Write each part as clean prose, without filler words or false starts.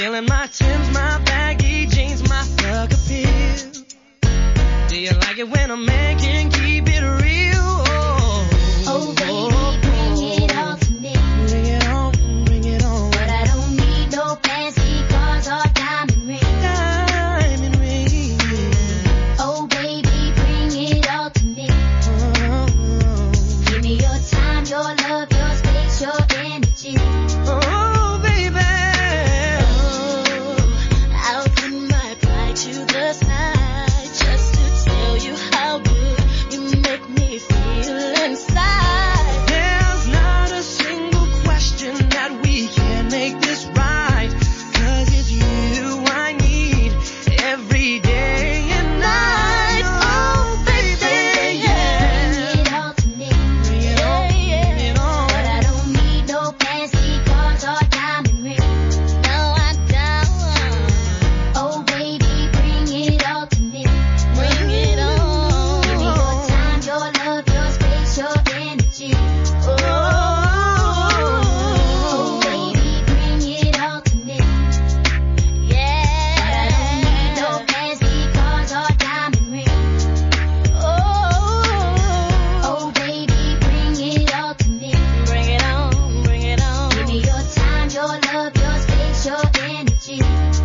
Feeling my Timbs, my baggy jeans, my thug appeal. Do you like it when a man can keep it real? Oh, baby, bring it all to me. Bring it on, bring it on. But I don't need no fancy cars or diamond rings. Diamond ring. Oh, baby, bring it all to me. Give me your time, your love, your space, your energy. Oh, baby. I'll put my pride to the side just to tell you how good you make me feel inside. There's not a single question that we can make this right. 'Cause it's you I need every day and night. Oh, baby, yeah. Bring it all to me. Bring it on, bring it on. But I don't need no fancy cars or diamond rings. No, I don't. Oh, baby, bring it all to me. Bring it on. Give me your time, your love, your space, your energy. Oh, baby, bring it all to me. Yeah. But I don't need no fancy cars or diamond rings. Oh, baby, bring it all to me. Bring it on, bring it on. Give me your time, your love, your space, your energy.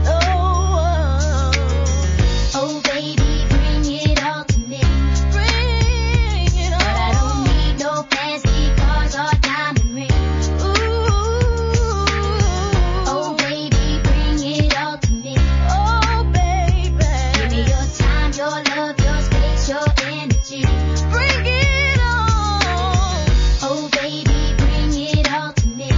Oh, baby, bring it all to me. Bring it on. But I don't need no fancy cars or diamond rings. Oh, baby, bring it all to me. Oh, baby. Give me your time, your love, your space, your energy. Bring it on. Oh, baby, bring it all to me.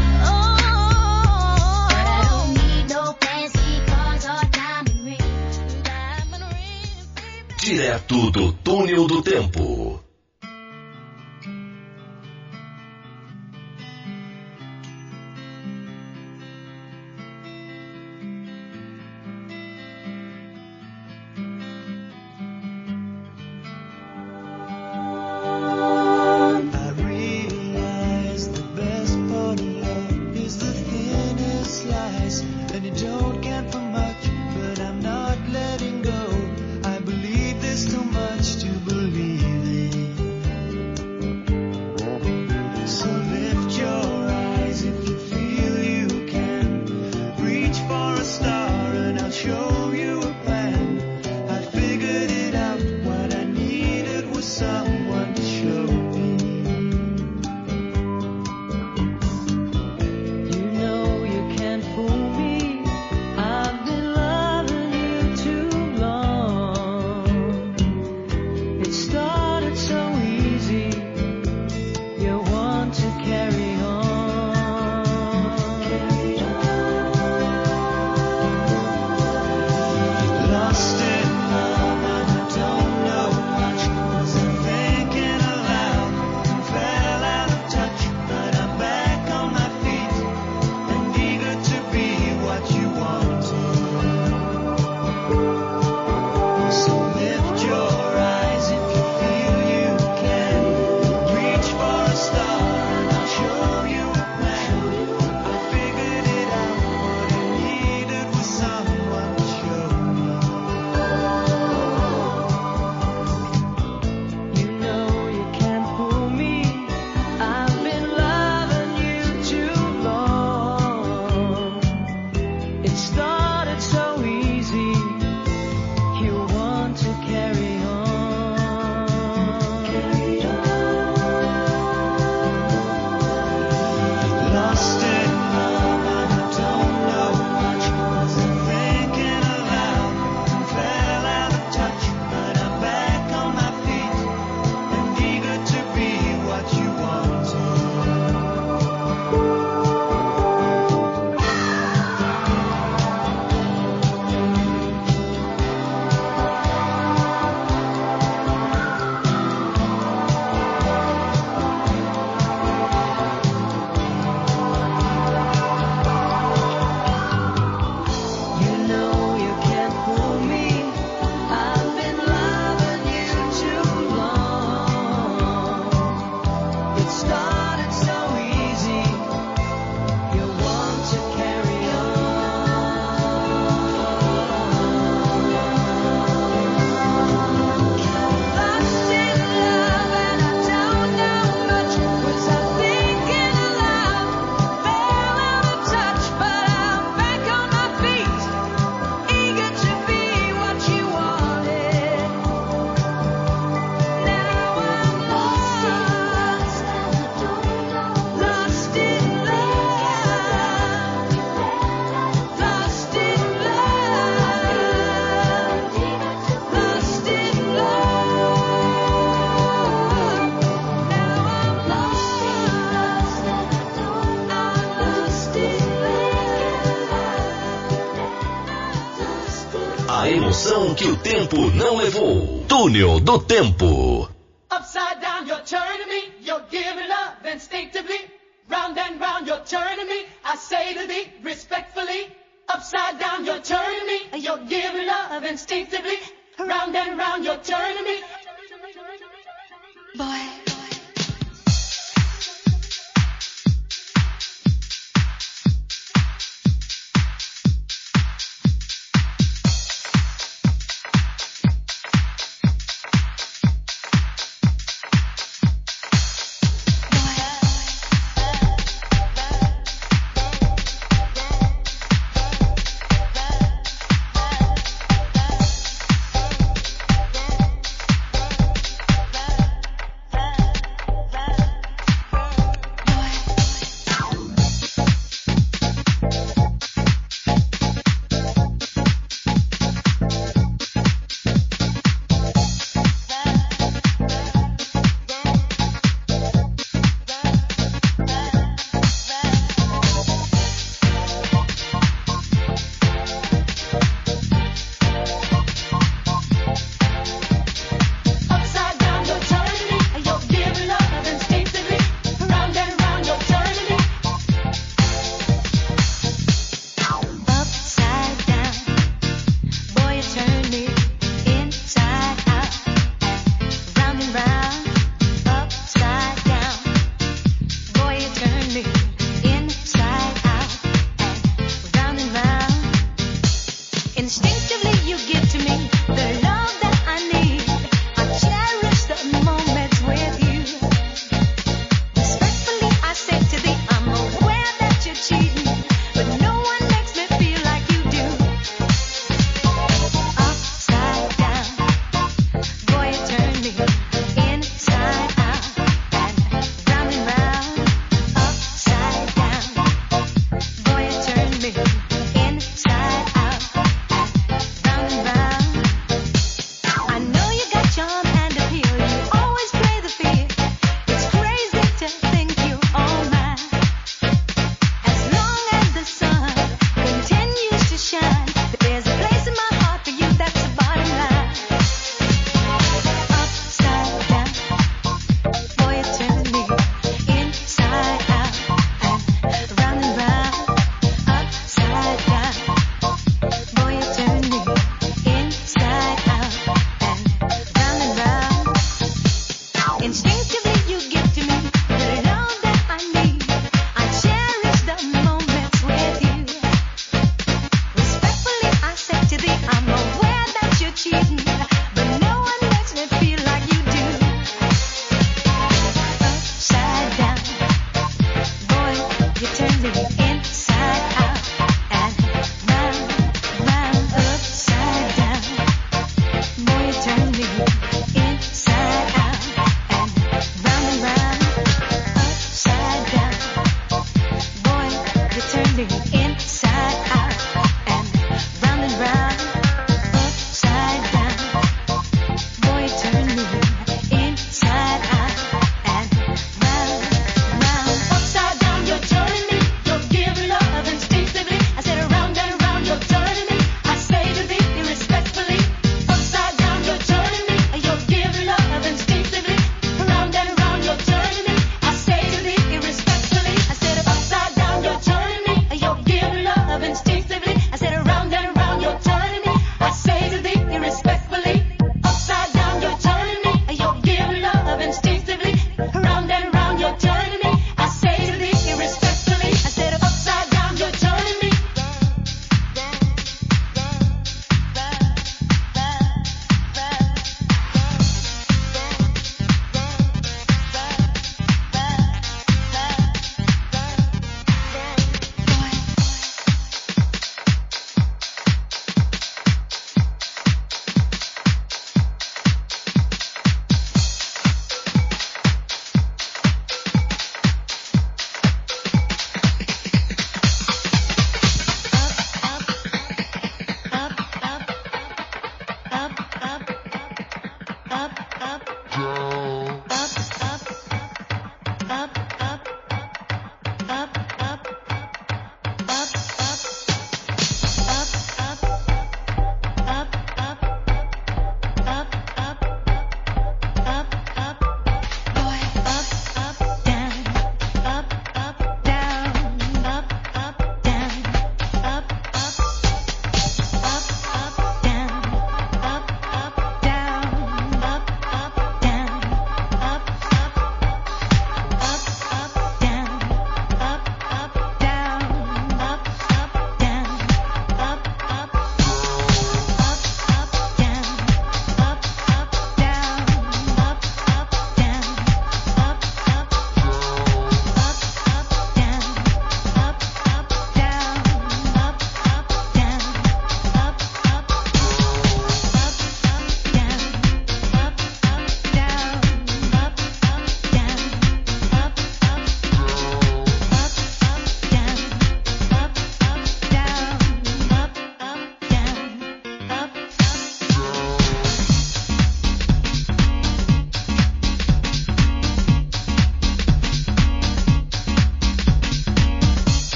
But I don't need no fancy cars or diamond rings. Diamond rings, baby. Direto do túnel do tempo. I realize the best part of love is the thinnest slice, and you don't count for much, but I'm not letting go. I believe there's too much to believe in. A emoção que o tempo não levou. Túnel do Tempo. Upside down, you're turning me, you're giving love instinctively. Round and round, you're turning me, I say to thee respectfully. Upside down, you're turning me, you're giving love instinctively. Round and round, you're turning me. Boy.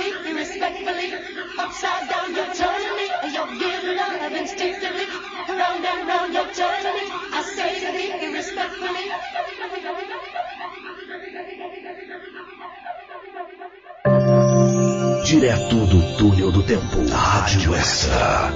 thee respectfully. Upside down, you're turning me. You're giving love instinctively. Round and round, you're turning me. I say to thee respectfully. Direto do túnel do tempo. Rádio Extra.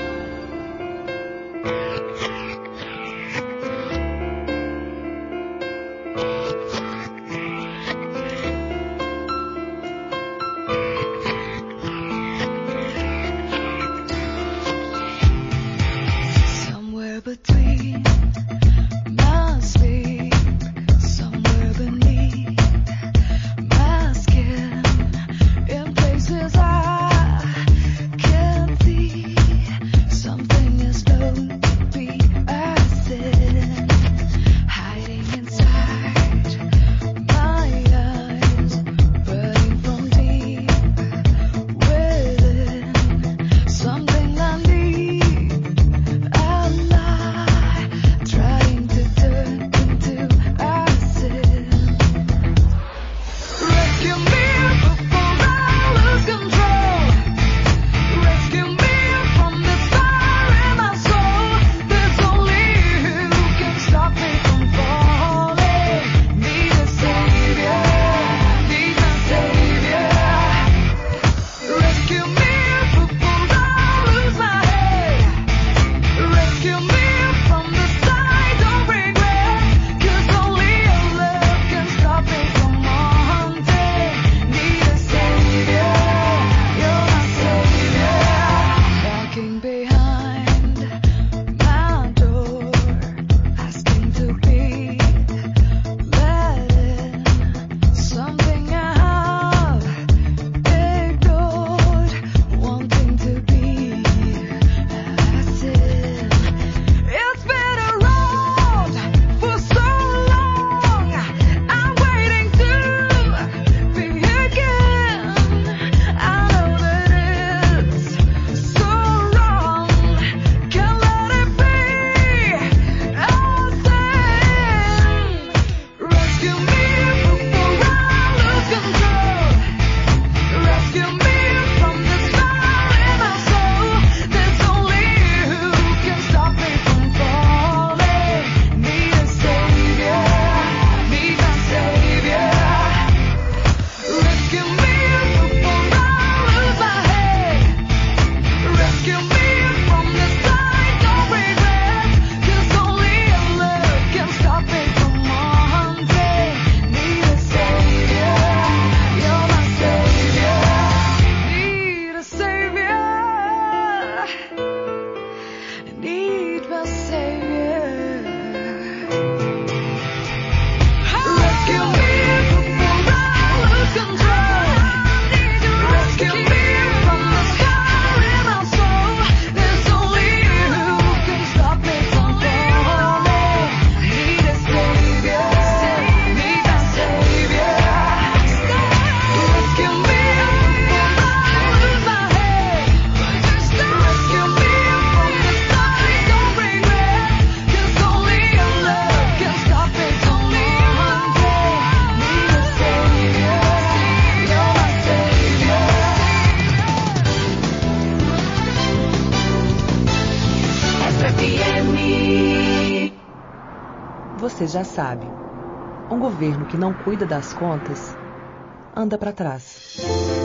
Você já sabe, um governo que não cuida das contas anda para trás.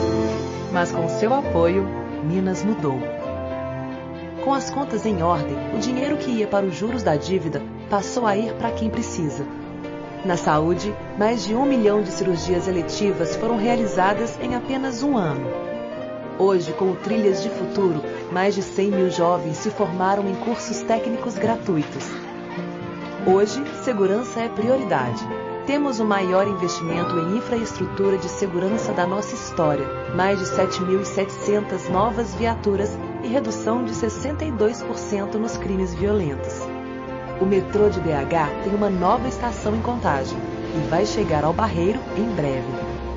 Mas com seu apoio, Minas mudou. Com as contas em ordem, o dinheiro que ia para os juros da dívida passou a ir para quem precisa. Na saúde, mais de 1 milhão de cirurgias eletivas foram realizadas em apenas um ano. Hoje, com o Trilhas de Futuro, mais de 100 mil jovens se formaram em cursos técnicos gratuitos. Hoje, segurança é prioridade. Temos o maior investimento em infraestrutura de segurança da nossa história, mais de 7.700 novas viaturas e redução de 62% nos crimes violentos. O metrô de BH tem uma nova estação em Contagem e vai chegar ao Barreiro em breve.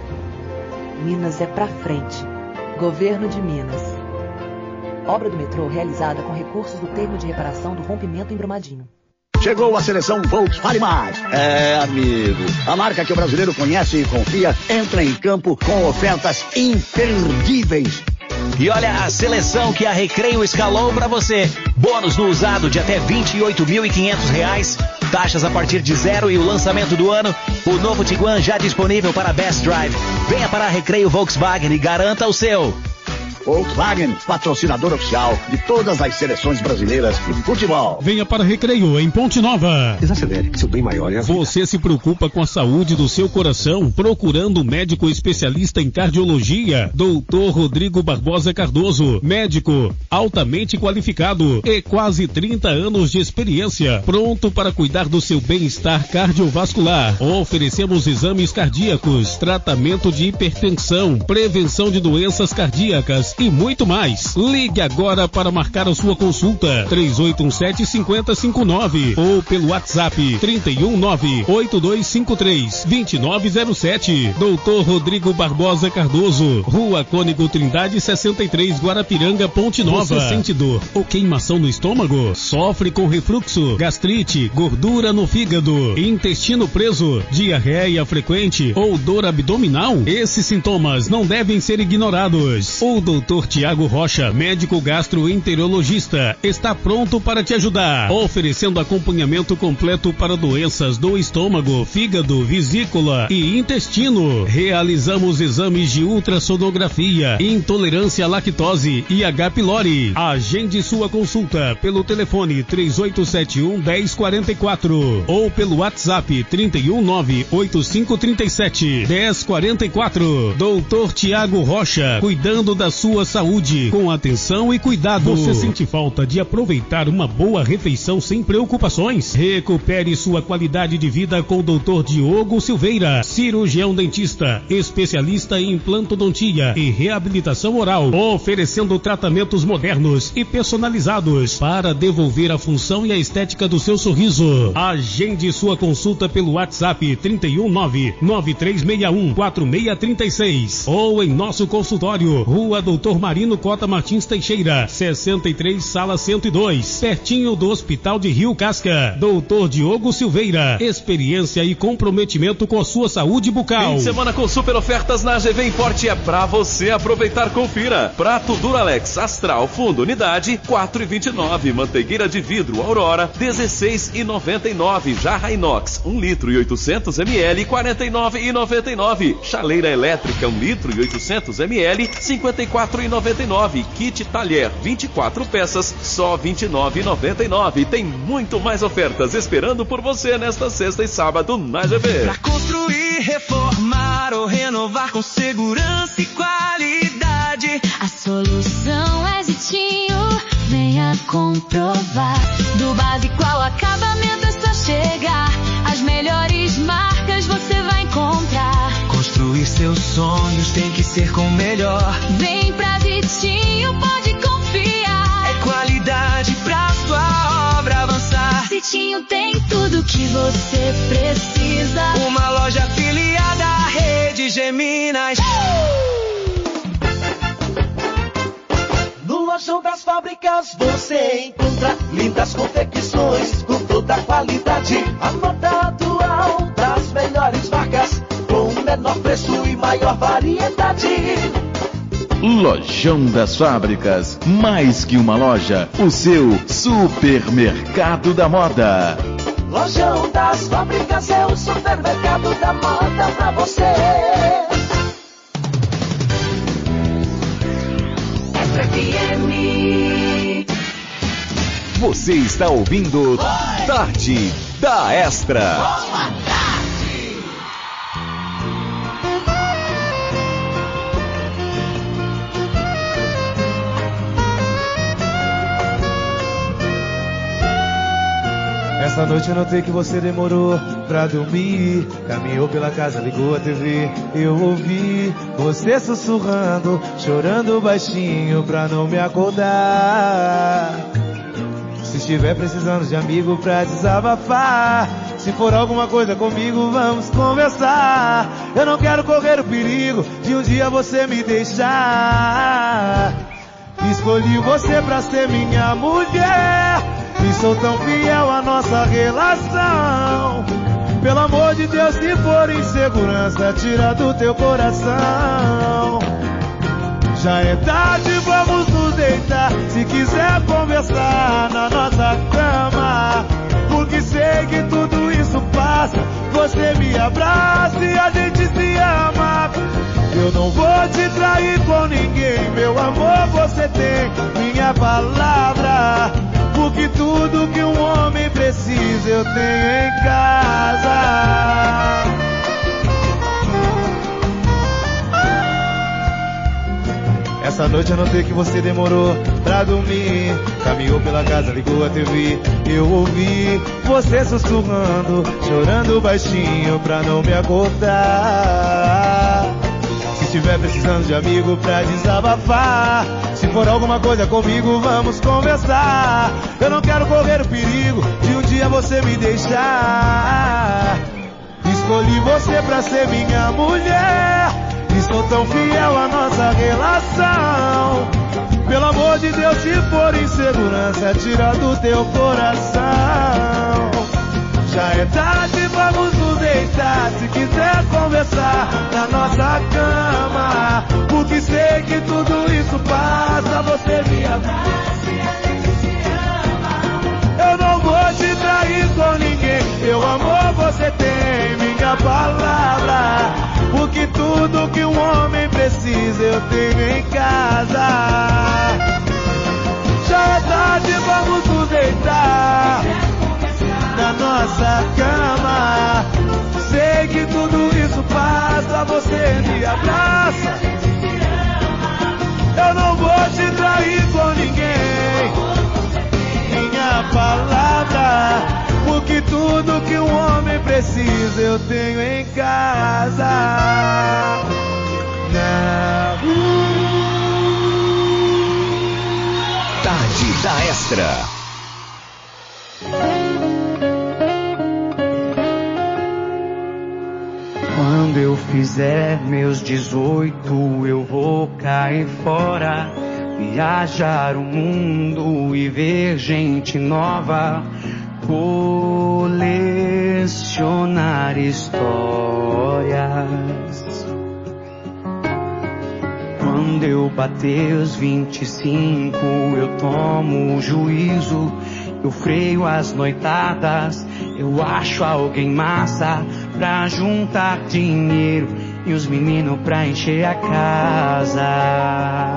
Minas é pra frente. Governo de Minas. Obra do metrô realizada com recursos do termo de reparação do rompimento em Brumadinho. chegou a seleção Volkswagen Mais. É, amigo, a marca que o brasileiro conhece e confia entra em campo com ofertas imperdíveis. E olha a seleção que a Recreio escalou para você. Bônus no usado de até R$28.500. Taxas a partir de 0 e o lançamento do ano. O novo Tiguan já disponível para Best Drive. Venha para a Recreio Volkswagen e garanta o seu. Volkswagen, patrocinador oficial de todas as seleções brasileiras de futebol. Venha para Recreio, em Ponte Nova. Desacelere, seu bem maior é a vida. Você se preocupa com a saúde do seu coração, procurando um médico especialista em cardiologia? Dr. Rodrigo Barbosa Cardoso, médico altamente qualificado e quase 30 anos de experiência, pronto para cuidar do seu bem-estar cardiovascular. Oferecemos exames cardíacos, tratamento de hipertensão, prevenção de doenças cardíacas e muito mais. Ligue agora para marcar a sua consulta 3817-5059 ou pelo WhatsApp 319-8253-2907. Dr. Rodrigo Barbosa Cardoso, Rua Cônigo Trindade 63, Guarapiranga, Ponte Nova. Você sente dor ou queimação no estômago? Sofre com refluxo, gastrite, gordura no fígado, intestino preso, diarreia frequente ou dor abdominal? Esses sintomas não devem ser ignorados. O Dr. Tiago Rocha, médico gastroenterologista, está pronto para te ajudar, oferecendo acompanhamento completo para doenças do estômago, fígado, vesícula e intestino. Realizamos exames de ultrassonografia, intolerância à lactose e H. pylori. Agende sua consulta pelo telefone 3871-1044 ou pelo WhatsApp 319-8537-1044. Dr. Tiago Rocha, cuidando da sua saúde com atenção e cuidado. Você sente falta de aproveitar uma boa refeição sem preocupações? Recupere sua qualidade de vida com o Dr. Diogo Silveira, cirurgião dentista, especialista em implantodontia e reabilitação oral, oferecendo tratamentos modernos e personalizados para devolver a função e a estética do seu sorriso. Agende sua consulta pelo WhatsApp 319-9361-4636 ou em nosso consultório, Rua Doutor Marino Cota Martins Teixeira, 63, Sala 102, pertinho do Hospital de Rio Casca. Doutor Diogo Silveira, experiência e comprometimento com a sua saúde bucal. Fim de semana com super ofertas na AGV Import é pra você aproveitar. Confira. Prato Duralex Astral Fundo Unidade, R$4,29. Manteigueira de vidro Aurora, R$16,99. Jarra Inox, 1 litro e 800 ml, R$49,99. Chaleira elétrica, 1 litro e 800 ml, R$54,99. Kit talher, 24 peças, só R$29,99. Tem muito mais ofertas esperando por você nesta sexta e sábado na AGV. Pra construir, reformar ou renovar com segurança e qualidade, A solução é Zitinho, venha comprovar. Do básico ao acabamento é só chegar. As melhores marcas você vai encontrar. construir seus sonhos tem que ser com o melhor. Vem pra Zitinho, pode confiar. É qualidade pra sua obra avançar. Zitinho tem tudo que você precisa. Uma loja afiliada à Rede Geminas. No Lojão das Fábricas você encontra lindas confecções com toda a qualidade. A moda atual das melhores marcas com o menor preço e maior variedade. Lojão das Fábricas, mais que uma loja, o seu supermercado da moda. Lojão das Fábricas é o supermercado da moda pra você. FFM. Você está ouvindo Tarde da Extra. Essa noite eu notei que você demorou pra dormir. Caminhou pela casa, ligou a TV. Eu ouvi você sussurrando, chorando baixinho pra não me acordar. Se estiver precisando de amigo pra desabafar, se for alguma coisa comigo, vamos conversar. Eu não quero correr o perigo de um dia você me deixar. Escolhi você pra ser minha mulher. E sou tão fiel à nossa relação. Pelo amor de Deus, se for insegurança, tira do teu coração. Já é tarde, vamos nos deitar. Se quiser conversar na nossa cama, porque sei que tudo isso passa. Você me abraça e a gente se ama. Eu não vou te trair com ninguém, meu amor, você tem minha palavra. Porque tudo que um homem precisa eu tenho em casa. Essa noite eu notei que você demorou pra dormir. Caminhou pela casa, ligou a TV. Eu ouvi você sussurrando, chorando baixinho pra não me acordar. Se estiver precisando de amigo pra desabafar, se for alguma coisa comigo, vamos conversar. Eu não quero correr o perigo de um dia você me deixar. Escolhi você pra ser minha mulher e sou tão fiel à nossa relação. Pelo amor de Deus, se for insegurança, tira do teu coração. Já é tarde, vamos nos deitar. Se quiser conversar na nossa cama, porque sei que tudo isso passa. Você me abraça e a gente se ama. Eu não vou te trair com ninguém, meu amor, você tem minha palavra. Porque tudo que um homem precisa eu tenho em casa. Já é tarde, vamos nos deitar na nossa cama. Sei que tudo isso passa, você me abraça. Eu não vou te trair com ninguém, minha palavra. Porque tudo que um homem precisa eu tenho em casa. Tarde da Extra. Quando eu fizer meus 18, eu vou cair fora, viajar o mundo e ver gente nova, colecionar histórias. Quando eu bater os 25, eu tomo o juízo, eu freio as noitadas, eu acho alguém massa pra juntar dinheiro e os meninos pra encher a casa.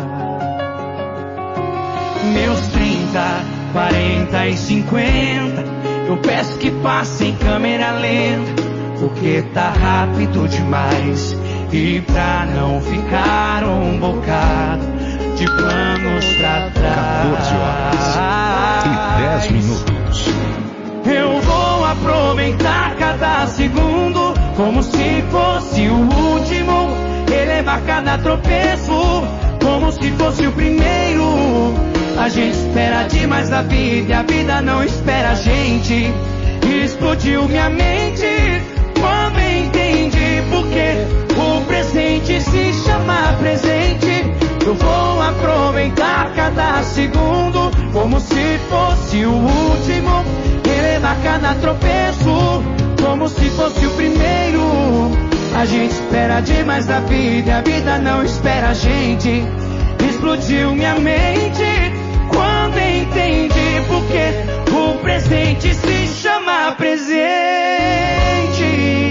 Meus 30, 40 e 50, eu peço que passe em câmera lenta, porque tá rápido demais. E pra não ficar um bocado de planos pra trás, 14 horas e 10 minutos. Eu vou aproveitar cada segundo como se fosse o último, elevar cada tropeço como se fosse o primeiro. A gente espera demais da vida e a vida não espera a gente. Explodiu minha mente quando entendi porque o presente se chama presente. Eu vou aproveitar cada segundo como se fosse o último, elevar cada tropeço como se fosse o primeiro. A gente espera demais da vida e a vida não espera a gente. Explodiu minha mente quando entendi porque o presente se chama presente.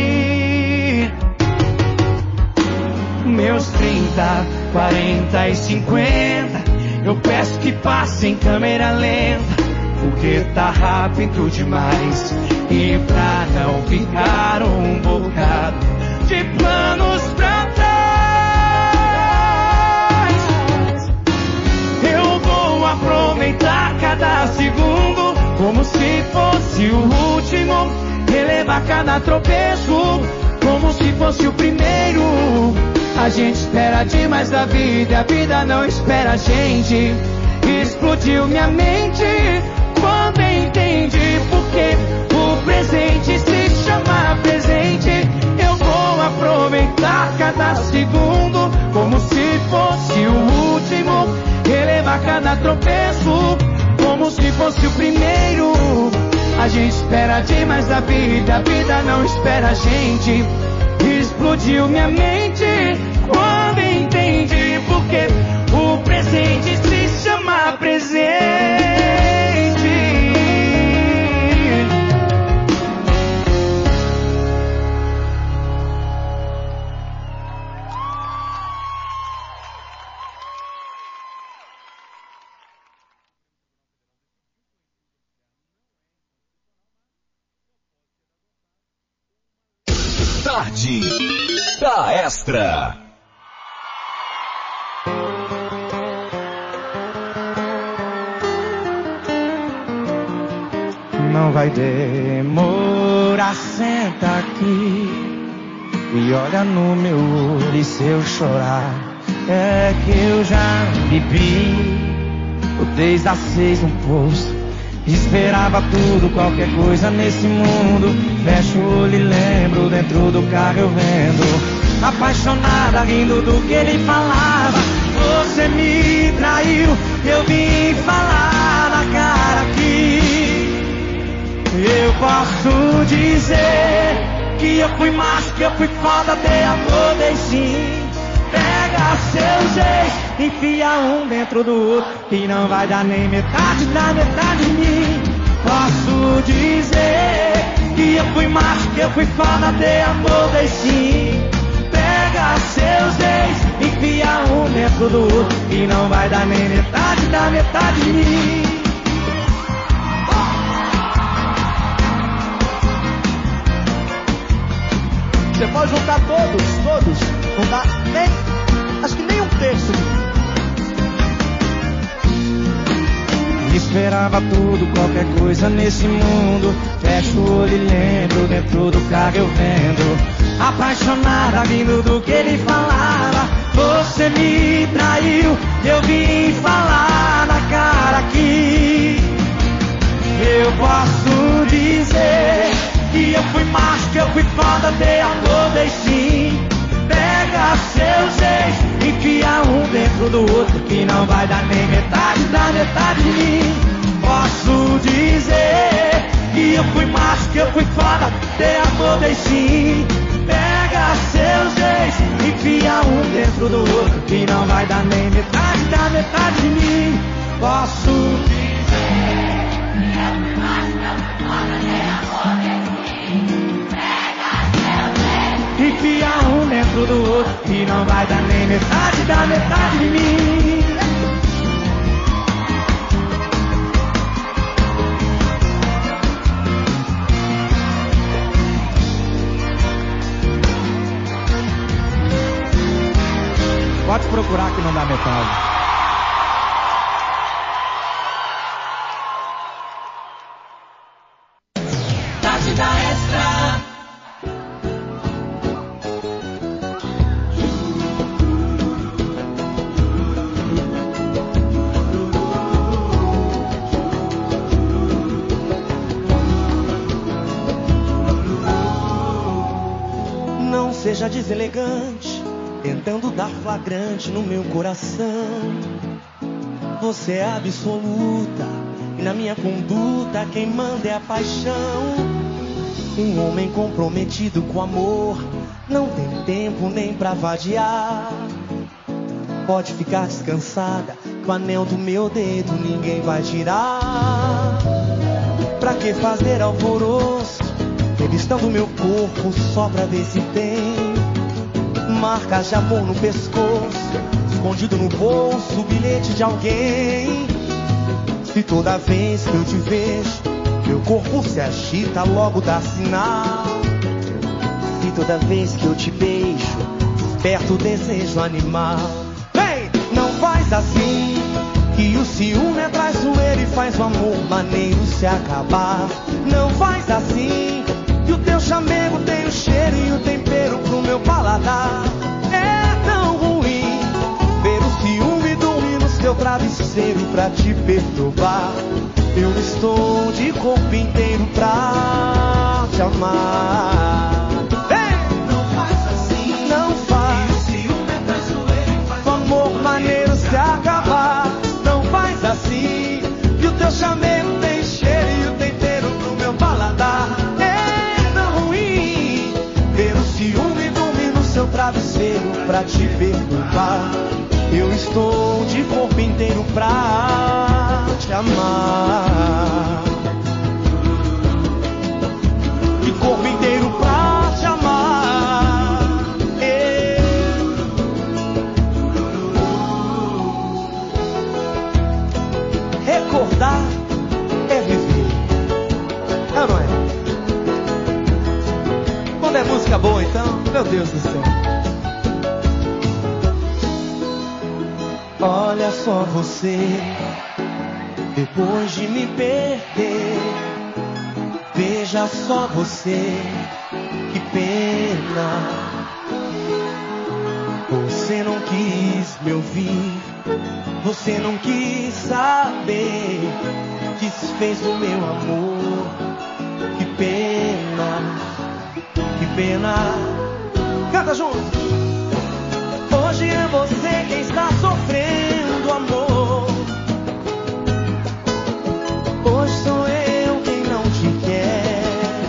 Meus 30, 40 e 50, eu peço que passe em câmera lenta, porque tá rápido demais. E pra não ficar um bocado de planos pra trás, eu vou aproveitar cada segundo como se fosse o último, relevar cada tropeço como se fosse o primeiro. A gente espera demais da vida e a vida não espera a gente. Explodiu minha mente quando entendi porque o presente se chama presente. Eu vou aproveitar cada segundo como se fosse o último, relevar cada tropeço como se fosse o primeiro. espera demais da vida, a vida não espera a gente. Explodiu minha mente quando entendi porque o presente se chama presente. Tarde da Extra. Não vai demorar, senta aqui e olha no meu olho. E se eu chorar, é que eu já bebi desde as 6 no posto. Esperava tudo, qualquer coisa nesse mundo. Fecho o olho e lembro, dentro do carro eu vendo, apaixonada, rindo do que ele falava. Você me traiu, eu vim falar na cara aqui. Eu posso dizer que eu fui macho, que eu fui foda, dei amor, dei sim. Pega seus ex, enfia um dentro do outro, e não vai dar nem metade da metade de mim. Posso dizer que eu fui macho, que eu fui foda, dei amor, dei sim. Pega seus ex, enfia um dentro do outro, e não vai dar nem metade da metade de mim. Você pode juntar todos, não dá nem, acho que nem um terço. Esperava tudo, qualquer coisa nesse mundo. Fecho o olho e lembro, dentro do carro eu vendo, apaixonada, rindo do que ele falava. Você me traiu, eu vim falar na cara aqui. Eu posso dizer que eu fui macho, que eu fui foda, dei amor, dei sim. Pega seus ex, enfia um dentro do outro, que não vai dar nem metade da metade de mim. Posso dizer que eu fui macho, que eu fui foda, dei amor, dei sim. Pega seus ex, enfia um dentro do outro, que não vai dar nem metade da metade de mim. Posso dizer que eu fui macho, que eu fui foda, dei amor, dei sim. Enfia um dentro do outro, e não vai dar nem metade da metade de mim. Pode procurar que não dá metade. Tarde da Extra. Seja deselegante, tentando dar flagrante no meu coração. Você é absoluta, e na minha conduta quem manda é a paixão. Um homem comprometido com amor não tem tempo nem pra vadiar. Pode ficar descansada, que o anel do meu dedo ninguém vai tirar. Pra que fazer alvoroço, revistando meu corpo só pra ver se tem marcas de amor no pescoço, escondido no bolso, o bilhete de alguém. Se toda vez que eu te vejo, meu corpo se agita, logo dá sinal. Se toda vez que eu te beijo, desperta o desejo animal. Vem, não faz assim, que o ciúme é traiçoeiro e faz o amor maneiro se acabar. Não faz assim, que o teu chamego tem o cheiro e o tempero pro meu paladar. É tão ruim ver o ciúme dormir no seu travesseiro pra te perturbar. Eu estou de corpo inteiro pra te amar. Ei! Não faz assim, não faz. Que o ciúme é traiçoeiro e faz o amor maneiro se acabar. Não faz assim, que o teu chamego tem cheiro e o tempero pro meu paladar. pra te perturbar. Eu estou de corpo inteiro pra te amar. De corpo inteiro pra te amar. Recordar é viver. É ou não é? Quando é música boa, então, meu Deus do céu. Olha só você, depois de me perder. Veja só você, que pena. Você não quis me ouvir, você não quis saber. Desfez o meu amor, que pena, que pena. Canta junto. Hoje é você quem está sofrendo, amor. Hoje sou eu quem não te quer.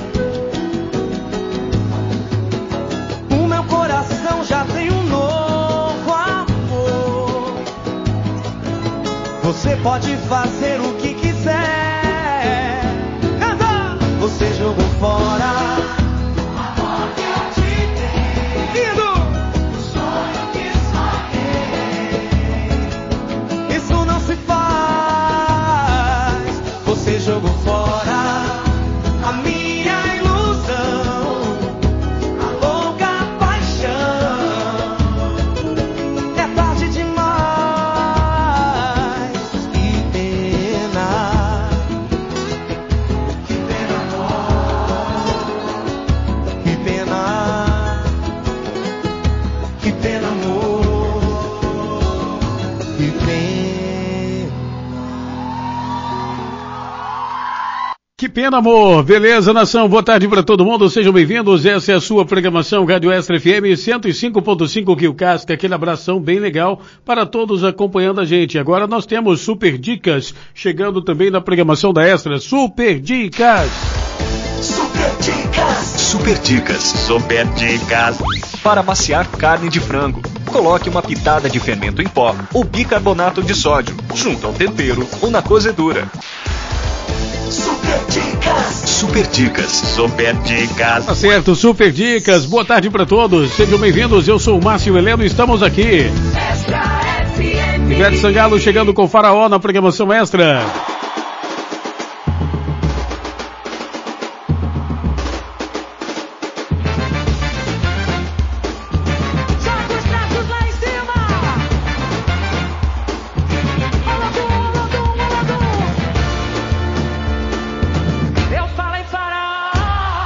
O meu coração já tem um novo amor. Você pode fazer o que quiser. Canta! Você jogou fora amor que eu te dei. Lindo! Você jogou fora a minha ilusão, a louca paixão. É tarde demais, que pena, amor, que pena, que pena, amor, que pena. Que pena, amor. Beleza, nação? Boa tarde para todo mundo. Sejam bem-vindos. Essa é a sua programação Rádio Extra FM 105.5 Quilcasca. Aquele abração bem legal para todos acompanhando a gente. Agora nós temos Super Dicas chegando também na programação da Extra. Super Dicas. Super Dicas. Super Dicas. Super Dicas. Para maciar carne de frango, coloque uma pitada de fermento em pó ou bicarbonato de sódio junto ao tempero ou na cozedura. Super Dicas. Super Dicas. Super Dicas. Tá certo, Super Dicas. Boa tarde para todos. Sejam bem-vindos. Eu sou o Márcio Heleno e estamos aqui. Extra FM. Ivete Sangalo chegando com Faraó na programação Extra. Joga os braços lá em cima. Eu falei faraó.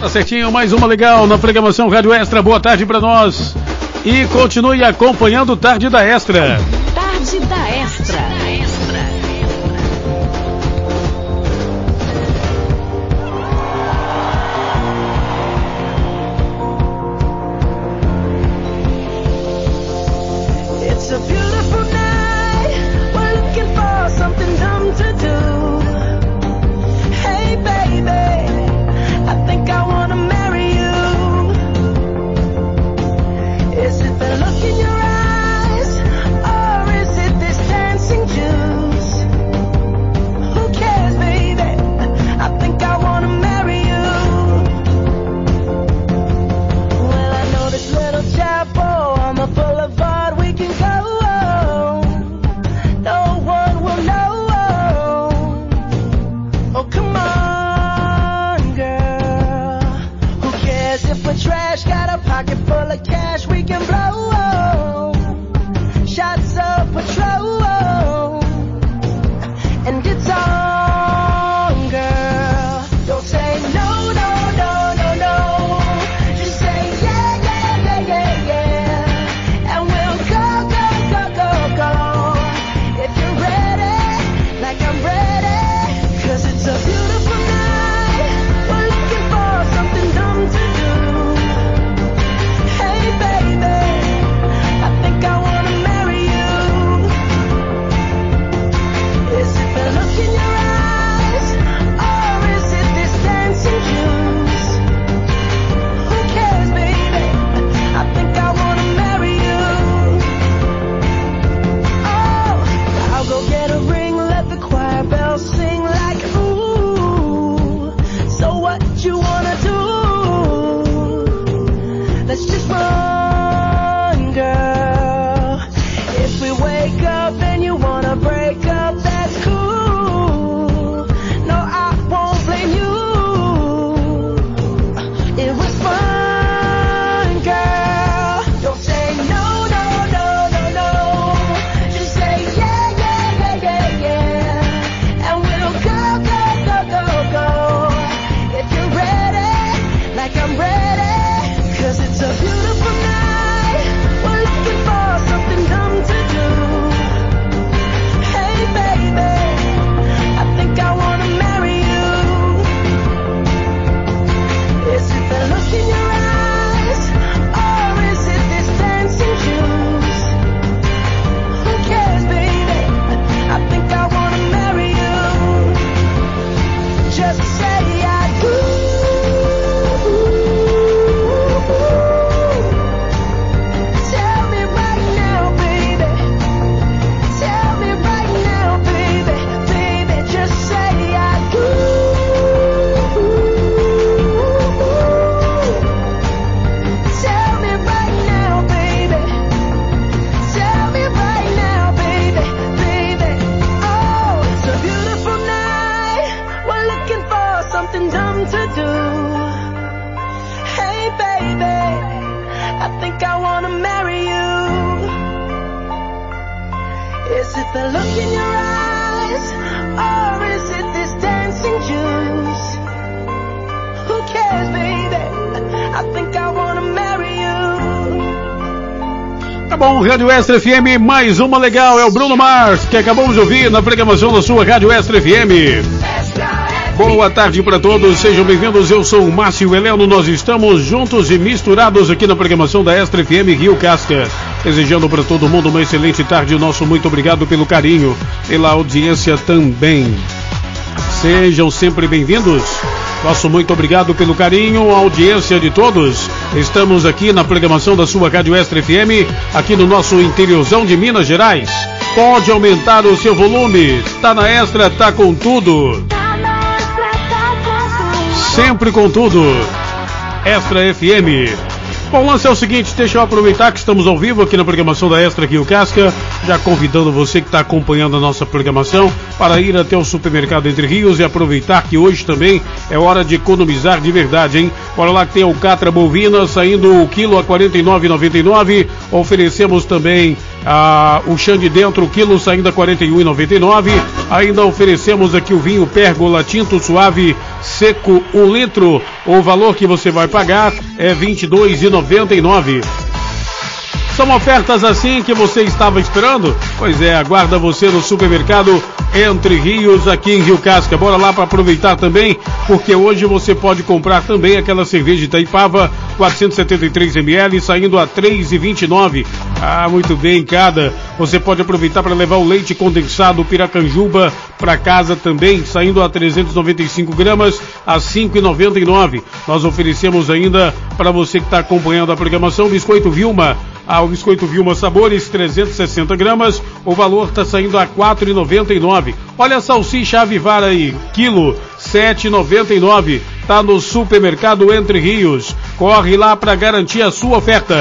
Tá certinho, mais uma legal na programação Rádio Extra. Boa tarde pra nós. E continue acompanhando o Tarde da Extra. Tarde da Extra. It's a beautiful night. We're looking for something dumb to do. Hey baby, I think I wanna marry you. Is it the look in your eyes, or is it this dancing juice? Who cares, baby? I think I wanna marry you. Well, I know this little chapel on the boulevard we can go. No one will know. Oh, come on, girl. Who cares if we're trash? Got a pocket full of cash we can blow. Shots of Patrol. And it's on, girl. Don't say no, no, no, no, no. Just say yeah, yeah, yeah, yeah, yeah. And we'll go, go, go, go, go. If you're ready, like I'm ready. 'Cause it's a beautiful night. We're looking for something dumb to do. Hey baby, I think I wanna marry you. Is it the look in your eyes, or is it this dancing juice? Who cares, baby? I think I wanna marry you. Oh, I'll go get a ring, let the choir bells sing like ooh. So what you wanna do? Let's just run, girl. If we wake up and you wanna break up, that's cool. No, I won't blame you. It was fun, girl. Don't say no, no, no, no, no. Just say yeah, yeah, yeah, yeah, yeah. And we'll go, go, go, go, go. If you're ready, like I'm ready. 'Cause it's a beautiful night. We're looking for something dumb to do. Hey baby, I think I wanna marry you. Is it the look in your eyes, or is it this dancing juice? Who cares, baby? I think I wanna marry you. Just say I do. Tell me right now, baby. Tell me right now, baby. Baby, just say I do. Tell me right now, baby. Tell me right now, baby. Baby, oh, it's a beautiful night. We're looking for something dumb to do. Hey baby, I think I wanna marry you. Is it the look in your eyes, or is it this dancing juice? Who cares, baby? I think I wanna marry you. Tá bom, Rádio Extra FM, mais uma legal, é o Bruno Mars, que acabamos de ouvir na programação da sua Rádio Extra FM. Boa tarde para todos, sejam bem-vindos, eu sou o Márcio Heleno, nós estamos juntos e misturados aqui na programação da Extra FM Rio Casca, desejando para todo mundo uma excelente tarde, nosso muito obrigado pelo carinho, pela audiência também. Sejam sempre bem-vindos, nosso muito obrigado pelo carinho, a audiência de todos. Estamos aqui na programação da sua Rádio Extra FM, aqui no nosso interiorzão de Minas Gerais. Pode aumentar o seu volume, tá na Extra, tá com tudo. Sempre com tudo. Extra FM. Bom, o lance é o seguinte, deixa eu aproveitar que estamos ao vivo aqui na programação da Extra Rio Casca, já convidando você que está acompanhando a nossa programação para ir até o supermercado Entre Rios e aproveitar que hoje também é hora de economizar de verdade, hein? Bora lá que tem alcatra bovina saindo o quilo a R$ 49,99, oferecemos também o chã de dentro, o quilo saindo a R$ 41,99, ainda oferecemos aqui o vinho Pérgola Tinto Suave seco 1 litro. O valor que você vai pagar é R$ 22,99. São ofertas assim que você estava esperando? Pois é, aguarda você no supermercado Entre Rios, aqui em Rio Casca. Bora lá para aproveitar também, porque hoje você pode comprar também aquela cerveja Itaipava, 473 ml, saindo a R$ 3,29. Ah, muito bem, cada. Você pode aproveitar para levar o leite condensado Piracanjuba para casa também, saindo a 395 gramas, a R$ 5,99. Nós oferecemos ainda para você que está acompanhando a programação, biscoito Vilma. O biscoito Vilma Sabores, 360 gramas, o valor está saindo a R$ 4,99. Olha a salsicha Avivar aí, quilo, R$ 7,99. Tá no supermercado Entre Rios. Corre lá para garantir a sua oferta.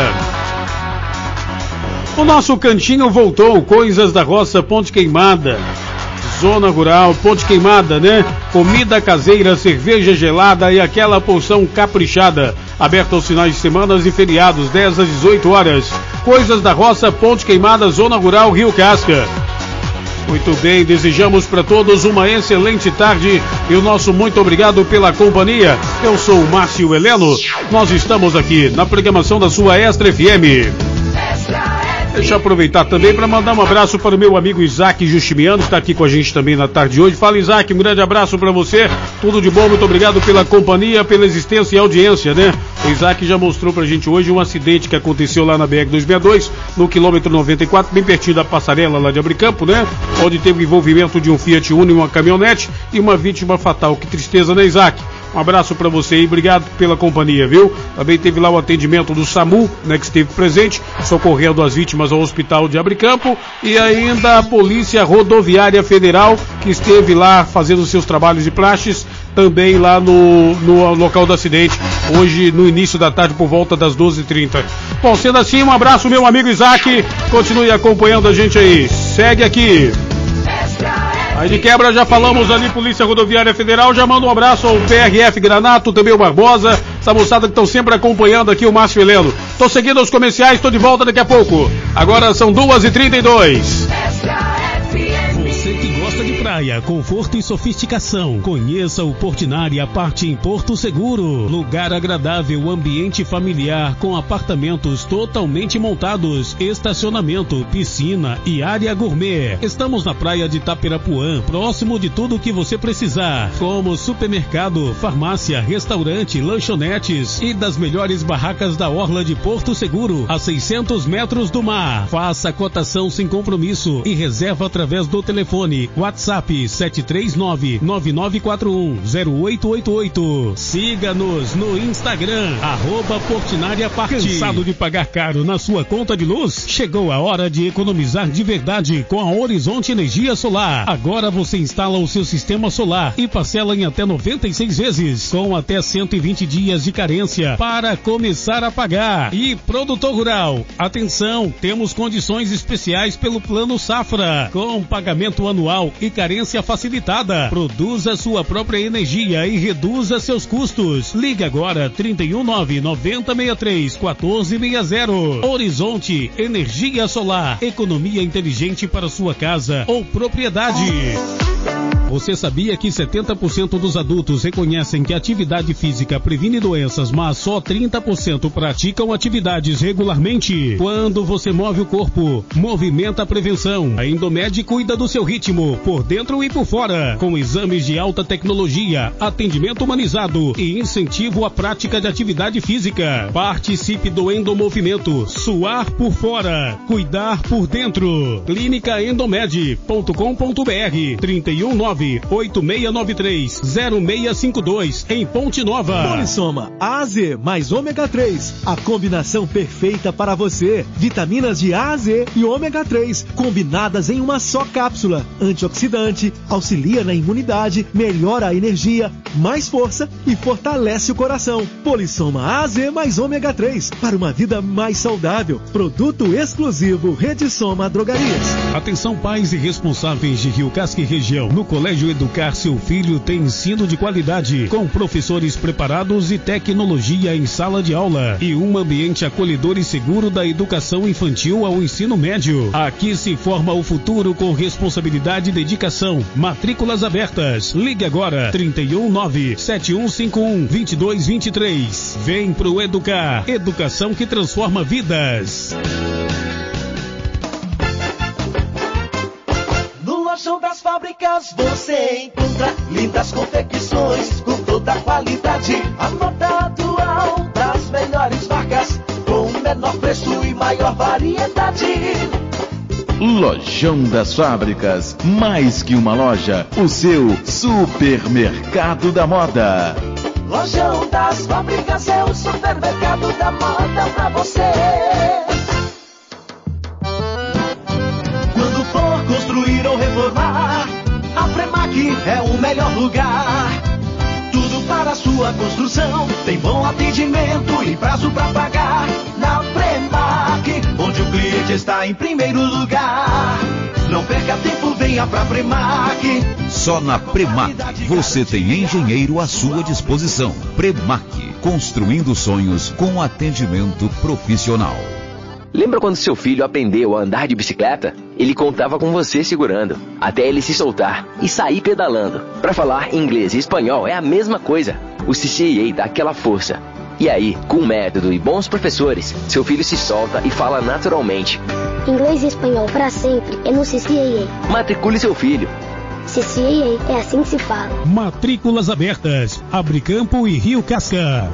O nosso cantinho voltou, Coisas da Roça, Ponte Queimada. Zona Rural, Ponte Queimada, né? Comida caseira, cerveja gelada e aquela porção caprichada. Aberto aos finais de semana e feriados, 10 às 18 horas. Coisas da Roça, Ponte Queimada, Zona Rural, Rio Casca. Muito bem, desejamos para todos uma excelente tarde e o nosso muito obrigado pela companhia. Eu sou o Márcio Heleno, nós estamos aqui na programação da sua Extra FM. Deixa eu aproveitar também para mandar um abraço para o meu amigo Isaac Justiniano, que está aqui com a gente também na tarde de hoje. Fala, Isaac, um grande abraço para você, tudo de bom, muito obrigado pela companhia, pela existência e audiência, né? O Isaac já mostrou pra gente hoje um acidente que aconteceu lá na BR-262, no quilômetro 94, bem pertinho da passarela lá de Abricampo, né? Onde teve o envolvimento de um Fiat Uno e uma caminhonete e uma vítima fatal. Que tristeza, né, Isaac? Um abraço para você e obrigado pela companhia, viu? Também teve lá o atendimento do SAMU, né, que esteve presente, socorrendo as vítimas ao hospital de Abricampo, e ainda a Polícia Rodoviária Federal, que esteve lá fazendo seus trabalhos de praxes, também lá no local do acidente, hoje no início da tarde, por volta das 12h30. Bom, sendo assim, um abraço, meu amigo Isaac, continue acompanhando a gente aí, segue aqui. Aí de quebra já falamos ali, Polícia Rodoviária Federal, já manda um abraço ao PRF Granato, também o Barbosa, essa moçada que estão sempre acompanhando aqui o Márcio Heleno. Tô seguindo os comerciais, tô de volta daqui a pouco. Agora são 2h32. Você que gosta de praia, conforto e sofisticação, conheça o Portinari Aparte em Porto Seguro. Lugar agradável, ambiente familiar com apartamentos totalmente montados, estacionamento, piscina e área gourmet. Estamos na praia de Itapirapuã, próximo de tudo o que você precisar, como supermercado, farmácia, restaurante, lanchonetes e das melhores barracas da orla de Porto Seguro, a 600 metros do mar. Faça a cotação sem compromisso e reserva através do telefone WhatsApp 739-9941-0888. Siga-nos no Instagram, @Portinariaparte. Cansado de pagar caro na sua conta de luz? Chegou a hora de economizar de verdade com a Horizonte Energia Solar. Agora você instala o seu sistema solar e parcela em até 96 vezes, com até 120 dias de carência para começar a pagar. E produtor rural, atenção, temos condições especiais pelo Plano Safra, com pagamento anual e carência facilitada. Produza sua própria energia e reduza seus custos. Ligue agora 319-9063-1460. Horizonte Energia Solar. Economia inteligente para sua casa ou propriedade. Você sabia que 70% dos adultos reconhecem que a atividade física previne doenças, mas só 30% praticam atividades regularmente? Quando você move o corpo, movimenta a prevenção. A Indomed cuida do seu ritmo, por dentro e por fora, com exames de alta tecnologia, atendimento humanizado e incentivo à prática de atividade física. Participe do Endomovimento. Suar por fora, cuidar por dentro. Clínicaendomed.com.br 319-8693-0652 em Ponte Nova. Polissoma AZ mais ômega 3, a combinação perfeita para você. Vitaminas de A a Z e ômega 3 combinadas em uma só cápsula. Antioxidante, auxilia na imunidade, melhora a energia, mais força e fortalece o coração. Polissoma AZ mais ômega 3 para uma vida mais saudável. Produto exclusivo Rede Soma Drogarias. Atenção, pais e responsáveis de Rio Casca e região. No colégio Colégio Educar Seu Filho tem ensino de qualidade, com professores preparados e tecnologia em sala de aula e um ambiente acolhedor e seguro da educação infantil ao ensino médio. Aqui se forma o futuro com responsabilidade e dedicação. Matrículas abertas. Ligue agora 319-7151-2223. Vem pro Educar. Educação que transforma vidas. No Lojão das Fábricas você encontra lindas confecções com toda a qualidade. A nota atual das melhores marcas com o menor preço e maior variedade. Lojão das Fábricas, mais que uma loja, o seu supermercado da moda. Lojão das Fábricas é o supermercado da moda pra você. Quando for construir ou reformar, a Premac é o melhor lugar. Tudo para a sua construção, tem bom atendimento e prazo pra pagar. Na Premac, onde o cliente está em primeiro lugar. Não perca tempo, venha pra Premac. Só na Premac você tem engenheiro à sua disposição. Premac, construindo sonhos com atendimento profissional. Lembra quando seu filho aprendeu a andar de bicicleta? Ele contava com você segurando, até ele se soltar e sair pedalando. Para falar inglês e espanhol é a mesma coisa. O CCAA dá aquela força. E aí, com método e bons professores, seu filho se solta e fala naturalmente. Inglês e espanhol para sempre é no CCAA. Matricule seu filho. CCAA é assim que se fala. Matrículas abertas. Abre Campo e Rio Casca.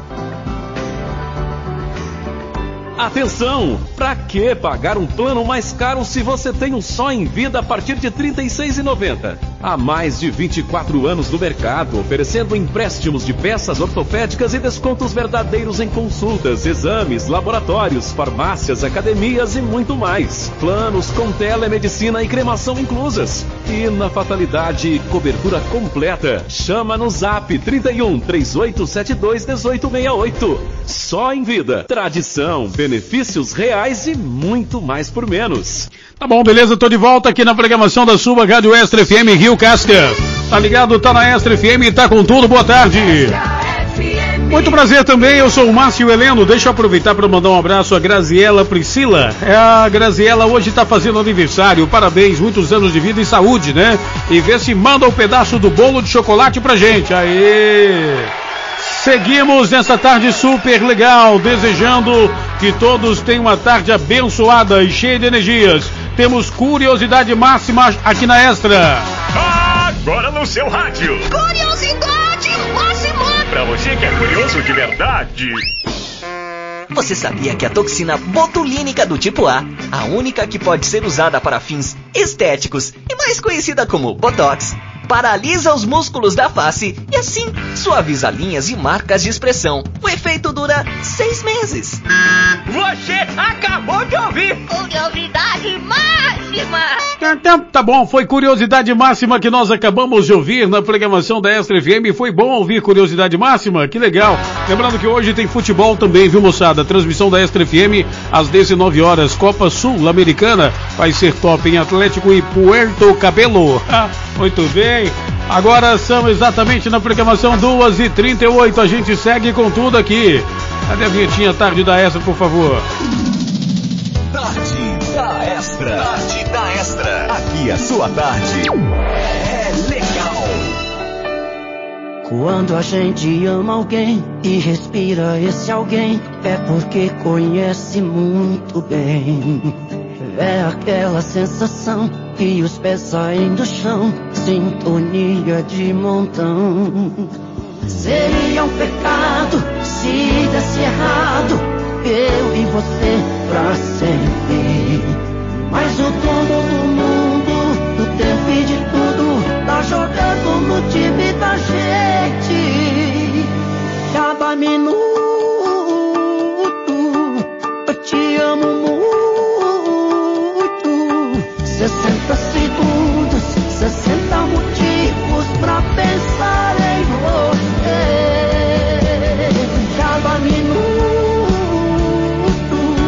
Atenção! Pra que pagar um plano mais caro se você tem um só em vida a partir de R$ 36,90? Há mais de 24 anos no mercado, oferecendo empréstimos de peças ortopédicas e descontos verdadeiros em consultas, exames, laboratórios, farmácias, academias e muito mais. Planos com telemedicina e cremação inclusas. E na fatalidade, cobertura completa. Chama no Zap 31 3872 1868. Só em vida. Tradição, benefícios reais e muito mais por menos. Tá bom, beleza, tô de volta aqui na programação da sua Rádio Extra FM Rio Casca. Tá ligado? Tá na Extra FM, tá com tudo, boa tarde. Muito prazer também, eu sou o Márcio Heleno. Deixa eu aproveitar para mandar um abraço a Graziela Priscila. A Graziela hoje tá fazendo aniversário, parabéns, muitos anos de vida e saúde, né? E vê se manda um pedaço do bolo de chocolate pra gente, aê! Seguimos nessa tarde super legal, desejando que todos tenham uma tarde abençoada e cheia de energias. Temos curiosidade máxima aqui na Extra. Agora no seu rádio. Curiosidade máxima. Pra você que é curioso de verdade. Você sabia que a toxina botulínica do tipo A, a única que pode ser usada para fins estéticos e mais conhecida como Botox, paralisa os músculos da face e assim suaviza linhas e marcas de expressão. O efeito dura 6 meses. Você acabou de ouvir Curiosidade máxima. Tá bom, foi curiosidade máxima que nós acabamos de ouvir na programação da Extra FM. Foi bom ouvir curiosidade máxima, que legal. Lembrando que hoje tem futebol também, viu, moçada? Transmissão da Extra FM às 19 horas. Copa Sul-Americana vai ser top em Atlético e Puerto Cabelo. Muito bem. Agora são exatamente na programação 2h38. A gente segue com tudo aqui. Cadê a vinhetinha Tarde da Extra, por favor? Tarde da Extra. Tarde da Extra. Aqui a sua tarde é legal. Quando a gente ama alguém e respira esse alguém, é porque conhece muito bem. É aquela sensação que os pés saem do chão, sintonia de montão. Seria um pecado se desse errado, eu e você pra sempre. Mas o dono do mundo, do tempo e de tudo, tá jogando no time da gente. Cada minuto, eu te amo muito. 60 segundos, 60 motivos pra pensar em você. Cada minuto,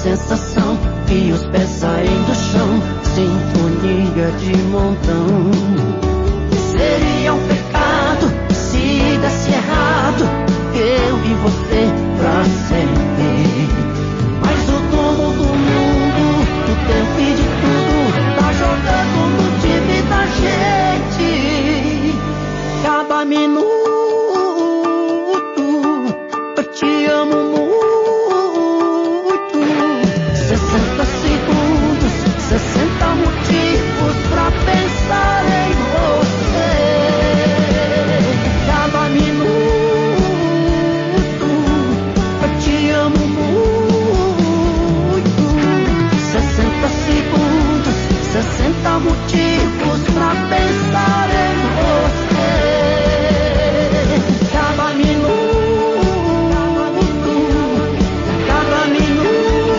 sensação e os pés saem do chão, sintonia de montão. Seria um pecado se desse errado, eu e você pra sempre. Mas o dono do mundo, do tempo e de tudo, tá jogando no time da gente. Cada minuto eu te amo muito. 60 segundos, 60 motivos pra pensar em você. Cada minuto eu te amo muito. 60 segundos, 60 motivos pra pensar em você. Cada minuto, cada minuto.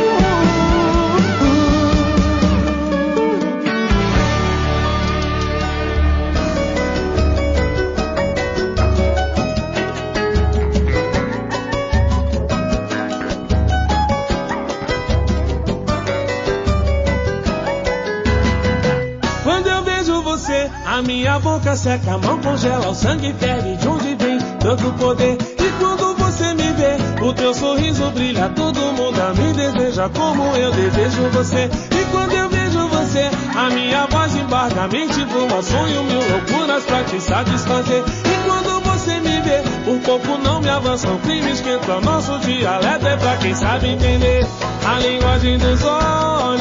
Quando eu vejo você, a minha boca seca, a mão congela, o sangue ferve. De onde vem tanto poder? E quando você me vê, o teu sorriso brilha, todo mundo me deseja como eu desejo você. E quando eu vejo você, a minha voz embarga, a mente voa, sonho mil loucuras pra te satisfazer. E quando você me vê, por pouco não me avança, o crime esquenta, nosso dialeto é pra quem sabe entender a linguagem dos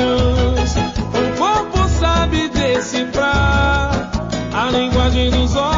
olhos. O corpo sabe decifrar a linguagem dos olhos.